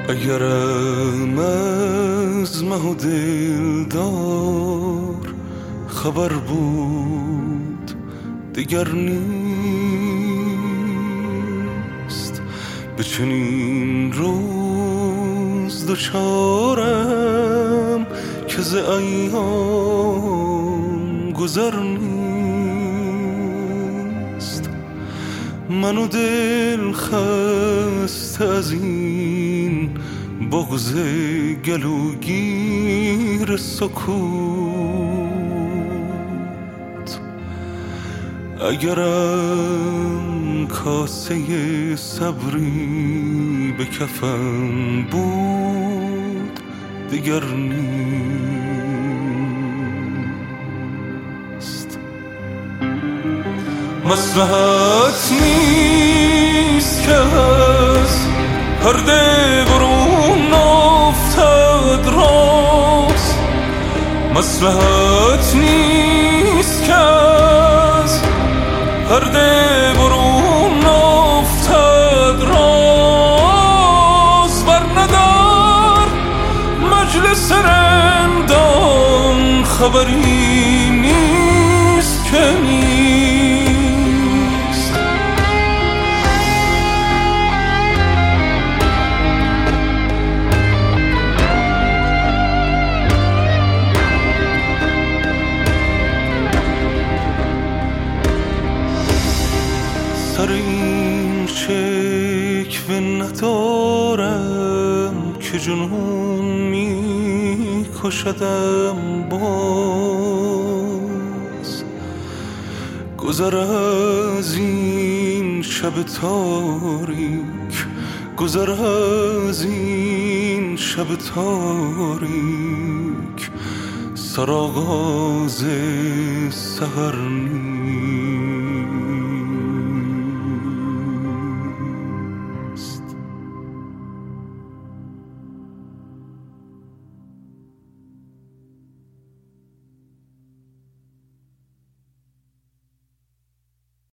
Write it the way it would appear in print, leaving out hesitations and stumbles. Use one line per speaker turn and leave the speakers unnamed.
اگرم از مه و دلدار خبر بود دیگر نیست. به چنین روز دچارم که ز ایام گذر نیست. من و دل خسته از این بغض گلوگیر سکوت. اگرم کاسه صبری به کفم بود دیگر نیست. مصلحت نیست که از پرده برون افتد راست. مصلحت نیست که از پرده برون افتد راست. برندار مجلس رندان خبری نیست که سر این شکوه ندارم که جنون می کشدم باز. گذر از این شب تاریک، گذر از این شب تاریک، سرآغاز سحر نیست.